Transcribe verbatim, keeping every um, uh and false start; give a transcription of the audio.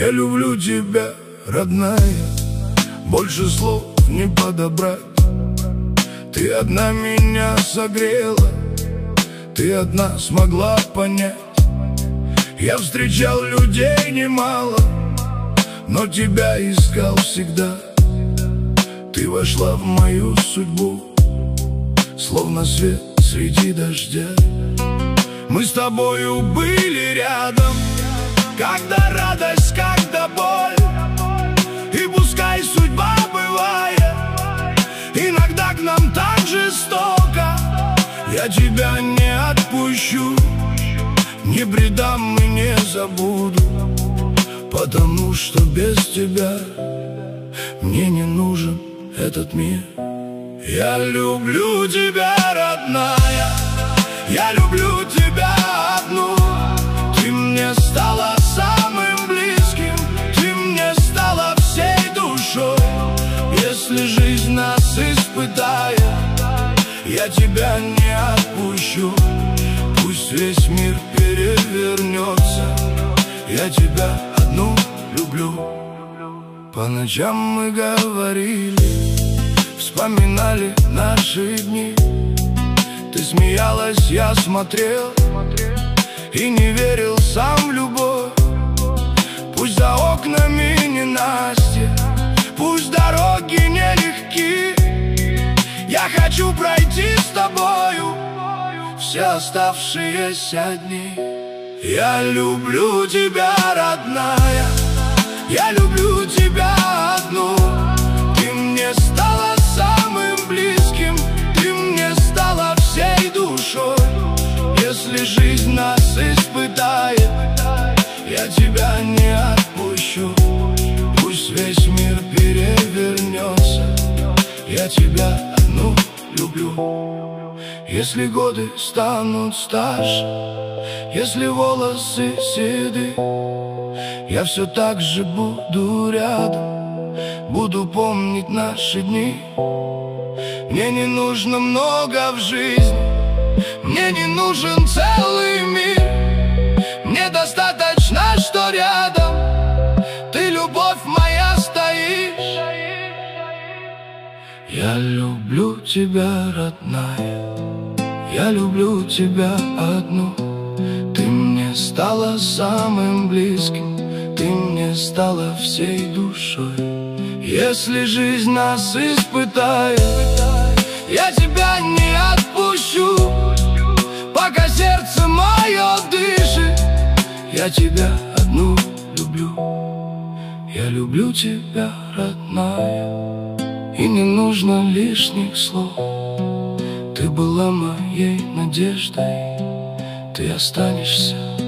Я люблю тебя, родная, больше слов не подобрать. Ты одна меня согрела, ты одна смогла понять. Я встречал людей немало, но тебя искал всегда. Ты вошла в мою судьбу, словно свет среди дождя. Мы с тобою были рядом, когда радость, когда боль. И пускай судьба бывает иногда к нам так жестоко, я тебя не отпущу, не предам и не забуду, потому что без тебя мне не нужен этот мир. Я люблю тебя, родная, я люблю тебя одну. Ты мне стала самым близким, ты мне стала всей душой. Если жизнь нас испытает, я тебя не отпущу. Пусть весь мир перевернется, я тебя одну люблю. По ночам мы говорили, вспоминали наши дни. Ты смеялась, я смотрел и не верил сам в любовь. Пусть за окнами ненастье, пусть дороги нелегки, я хочу пройти с тобою все оставшиеся дни. Я люблю тебя, родная, я люблю тебя одну. Ты мне стала самым близким, ты мне стала всей душой. Если жизнь нас испытает, я тебя не отпущу. Пусть весь мир перевернется, я тебя одну люблю. Если годы станут старше, если волосы седы, я все так же буду рядом, буду помнить наши дни. Мне не нужно много в жизни, мне не нужен целый мир. Мне достаточно, что рядом ты, любовь моя, стоишь. Я люблю тебя, родная, я люблю тебя одну. Ты мне стала самым близким, ты мне стала всей душой. Если жизнь нас испытает, я тебя не отпущу. Пока сердце мое дышит, я тебя одну люблю. Я люблю тебя, родная, и не нужно лишних слов. Ты была моей надеждой, ты останешься